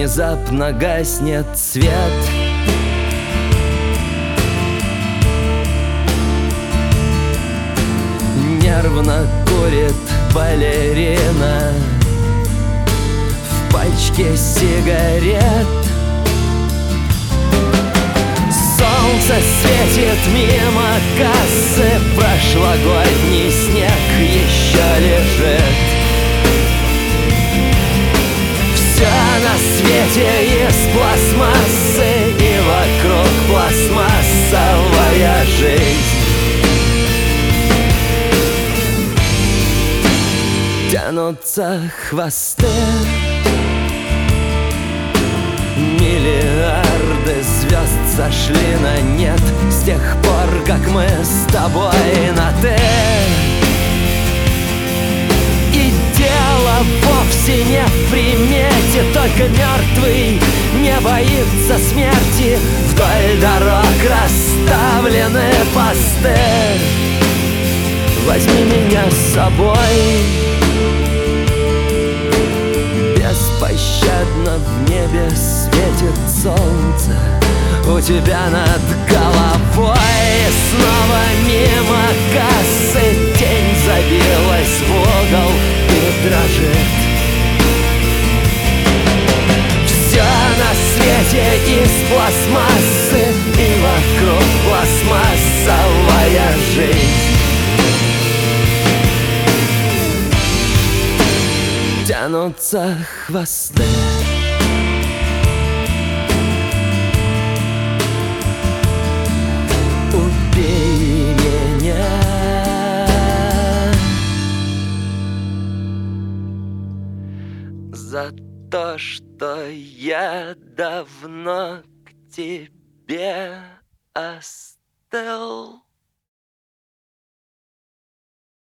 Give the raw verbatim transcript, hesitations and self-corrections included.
внезапно гаснет свет. Нервно курит балерина в пачке сигарет. Солнце светит мимо кассы, прошлогодний снег еще лежит. Все на свете из пластмассы, и вокруг пластмассовая жизнь. Тянутся хвосты, миллиарды звезд сошли на нет с тех пор, как мы с тобой на «ты». И дело вовсе не в примете, только мертвый не боится смерти. Вдоль дорог расставлены посты. Возьми меня с собой. Беспощадно в небе светит солнце у тебя над головой. Снова мимо кассы тень забилась в угол и дрожит. Все на свете из пластмассы, и вокруг пластмассовая жизнь. Тянутся хвосты. Убей меня за то, что я давно к тебе остыл.